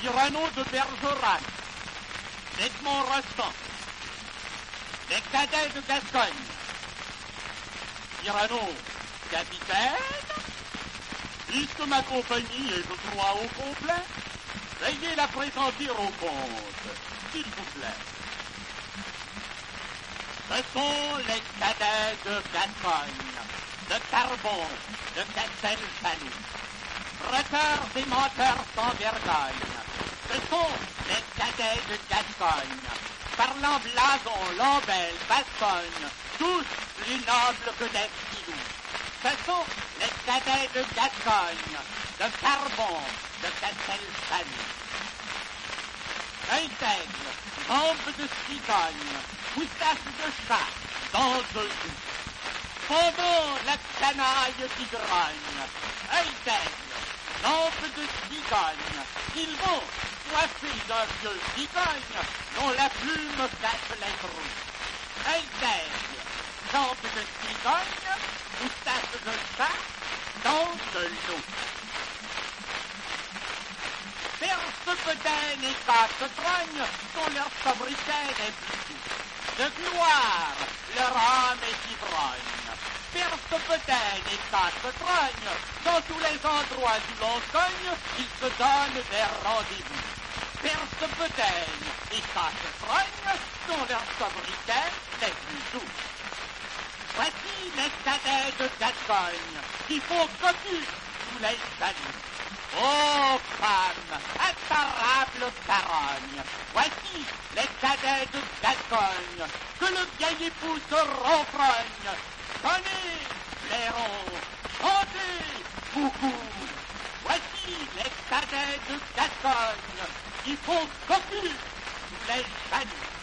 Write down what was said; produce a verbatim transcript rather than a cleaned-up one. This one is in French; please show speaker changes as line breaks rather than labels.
Cyrano de Bergerac, d'Edmond Rostand, des cadets de Gascogne. Cyrano, capitaine, puisque ma compagnie est, je crois, au complet, veuillez la présenter au comte, s'il vous plaît. Ce sont les cadets de Gascogne, de Carbon, de Castelsanou, breteurs et menteurs sans vergogne. Ce sont les cadets de Gascogne, parlant blason, lambelle, bascogne, tous plus nobles que des filous. Ce sont les cadets de Gascogne, de Carbon, de Castelsanou. Intègre, jambes de cigogne, moustache de chat, dents de loup. Pendant la canaille qui grogne, intègre, jambes de cigogne, ils vont coiffés d'un vieux cigogne dont la plume cache les trous. Intègre, jambes de cigogne, moustache de chat, dents de loup. Perce-bedaine et casse-trogne sont leurs sobriquets des bijoux. De gloire, leur âme est ivrogne. Perce-bedaine et casse-trogne, dans tous les endroits où l'on cogne, ils se donnent des rendez-vous. Perce-bedaine et casse-trogne sont leurs sobriquets des bijoux. Voici les cadets de Gascogne qui font cocu sous les jaloux. Ô femme, imparable carogne, voici les cadets de Gascogne, que le vieil époux se renfrogne. Sonnez, blaireaux, chantez, coucou. Voici les cadets de Gascogne qui font cocu sous les jaloux.